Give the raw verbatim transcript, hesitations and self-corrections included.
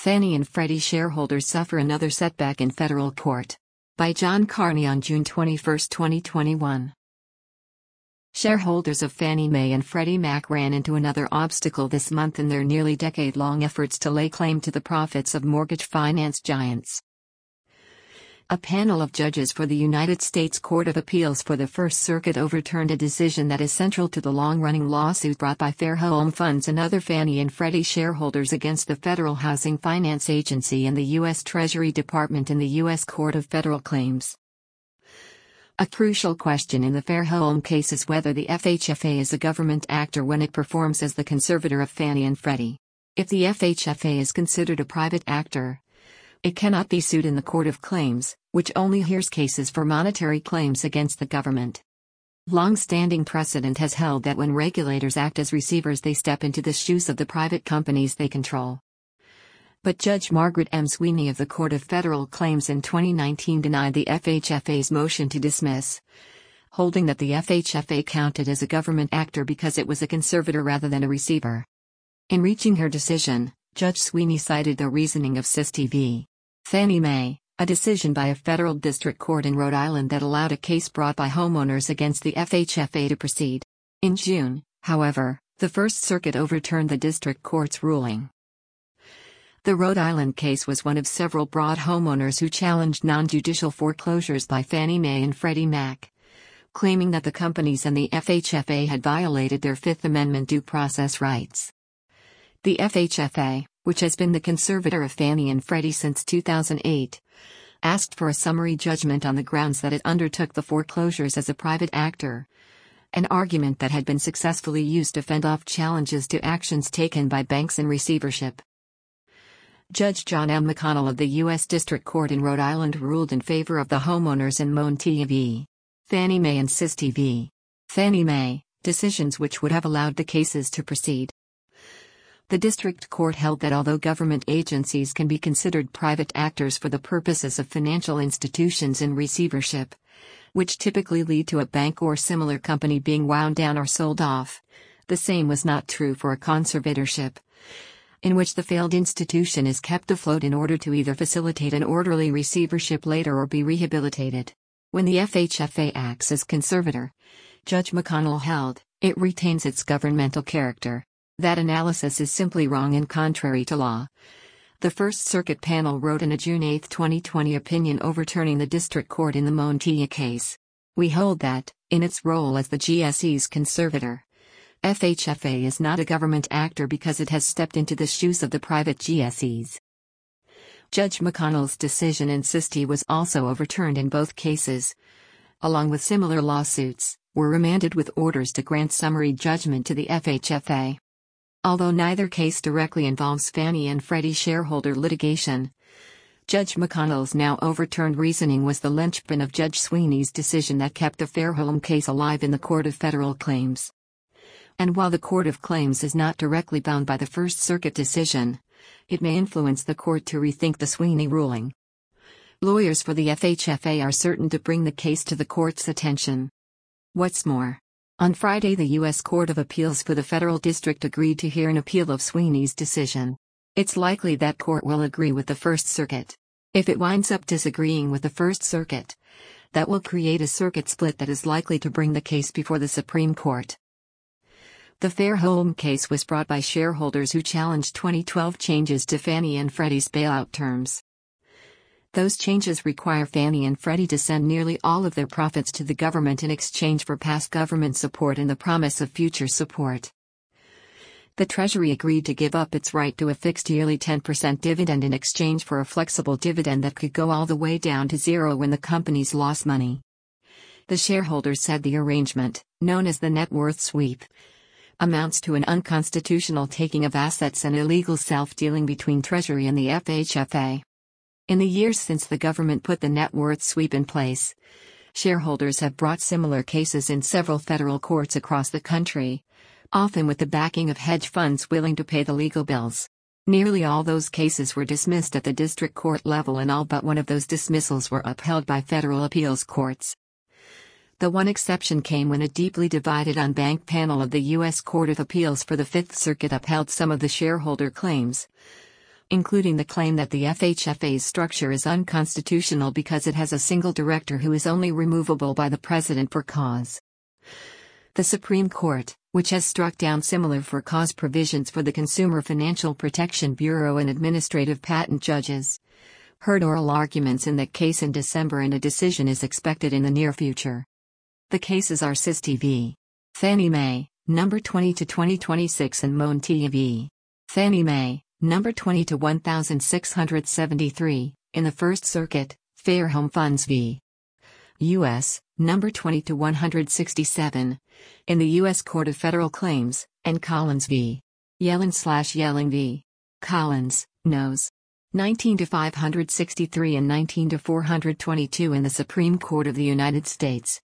Fannie and Freddie shareholders suffer another setback in federal court. By John Carney on June twenty-first, twenty twenty-one. Shareholders of Fannie Mae and Freddie Mac ran into another obstacle this month in their nearly decade-long efforts to lay claim to the profits of mortgage finance giants. A panel of judges for the United States Court of Appeals for the First Circuit overturned a decision that is central to the long-running lawsuit brought by Fair Home Funds and other Fannie and Freddie shareholders against the Federal Housing Finance Agency and the U S Treasury Department in the U S Court of Federal Claims. A crucial question in the Fair Home case is whether the F H F A is a government actor when it performs as the conservator of Fannie and Freddie. If the F H F A is considered a private actor, it cannot be sued in the Court of Claims, which only hears cases for monetary claims against the government. Long-standing precedent has held that when regulators act as receivers, they step into the shoes of the private companies they control. But Judge Margaret M. Sweeney of the Court of Federal Claims in twenty nineteen denied the F H F A's motion to dismiss, holding that the F H F A counted as a government actor because it was a conservator rather than a receiver. In reaching her decision, Judge Sweeney cited the reasoning of Sisti v. Fannie Mae, a decision by a federal district court in Rhode Island that allowed a case brought by homeowners against the F H F A to proceed. In June, however, the First Circuit overturned the district court's ruling. The Rhode Island case was one of several brought homeowners who challenged non-judicial foreclosures by Fannie Mae and Freddie Mac, claiming that the companies and the F H F A had violated their Fifth Amendment due process rights. The F H F A, which has been the conservator of Fannie and Freddie since two thousand eight, asked for a summary judgment on the grounds that it undertook the foreclosures as a private actor, an argument that had been successfully used to fend off challenges to actions taken by banks in receivership. Judge John M. McConnell of the U S District Court in Rhode Island ruled in favor of the homeowners in Montia v. Fannie Mae and Sisti v. Fannie Mae, decisions which would have allowed the cases to proceed. The district court held that although government agencies can be considered private actors for the purposes of financial institutions in receivership, which typically lead to a bank or similar company being wound down or sold off, the same was not true for a conservatorship, in which the failed institution is kept afloat in order to either facilitate an orderly receivership later or be rehabilitated. When the F H F A acts as conservator, Judge McConnell held, it retains its governmental character. That analysis is simply wrong and contrary to law. The First Circuit panel wrote in a June eighth, twenty twenty opinion overturning the district court in the Montia case. We hold that, in its role as the G S E's conservator, F H F A is not a government actor because it has stepped into the shoes of the private G S Es. Judge McConnell's decision in Sisti was also overturned in both cases, along with similar lawsuits, were remanded with orders to grant summary judgment to the F H F A. Although neither case directly involves Fannie and Freddie shareholder litigation, Judge McConnell's now overturned reasoning was the linchpin of Judge Sweeney's decision that kept the Fair Home case alive in the Court of Federal Claims. And while the Court of Claims is not directly bound by the First Circuit decision, it may influence the court to rethink the Sweeney ruling. Lawyers for the F H F A are certain to bring the case to the court's attention. What's more, on Friday the U S Court of Appeals for the Federal District agreed to hear an appeal of Sweeney's decision. It's likely that court will agree with the First Circuit. If it winds up disagreeing with the First Circuit, that will create a circuit split that is likely to bring the case before the Supreme Court. The Fair Home case was brought by shareholders who challenged twenty twelve changes to Fannie and Freddie's bailout terms. Those changes require Fannie and Freddie to send nearly all of their profits to the government in exchange for past government support and the promise of future support. The Treasury agreed to give up its right to a fixed yearly ten percent dividend in exchange for a flexible dividend that could go all the way down to zero when the companies lost money. The shareholders said the arrangement, known as the net worth sweep, amounts to an unconstitutional taking of assets and illegal self-dealing between Treasury and the F H F A. In the years since the government put the net worth sweep in place, shareholders have brought similar cases in several federal courts across the country, often with the backing of hedge funds willing to pay the legal bills. Nearly all those cases were dismissed at the district court level, and all but one of those dismissals were upheld by federal appeals courts. The one exception came when a deeply divided unbanked panel of the U S Court of Appeals for the Fifth Circuit upheld some of the shareholder claims, including the claim that the F H F A's structure is unconstitutional because it has a single director who is only removable by the president for cause. The Supreme Court, which has struck down similar for-cause provisions for the Consumer Financial Protection Bureau and administrative patent judges, heard oral arguments in that case in December and a decision is expected in the near future. The cases are Sisti v. Fannie Mae, number twenty to twenty twenty-six, and Monti v. Fannie Mae, number twenty to sixteen seventy-three, in the First Circuit, Fair Home Funds v. U S, number twenty to one sixty-seven, in the U S Court of Federal Claims, and Collins v. Yellen slash Yelling v. Collins, Nos. nineteen to five sixty-three and nineteen to four twenty-two in the Supreme Court of the United States.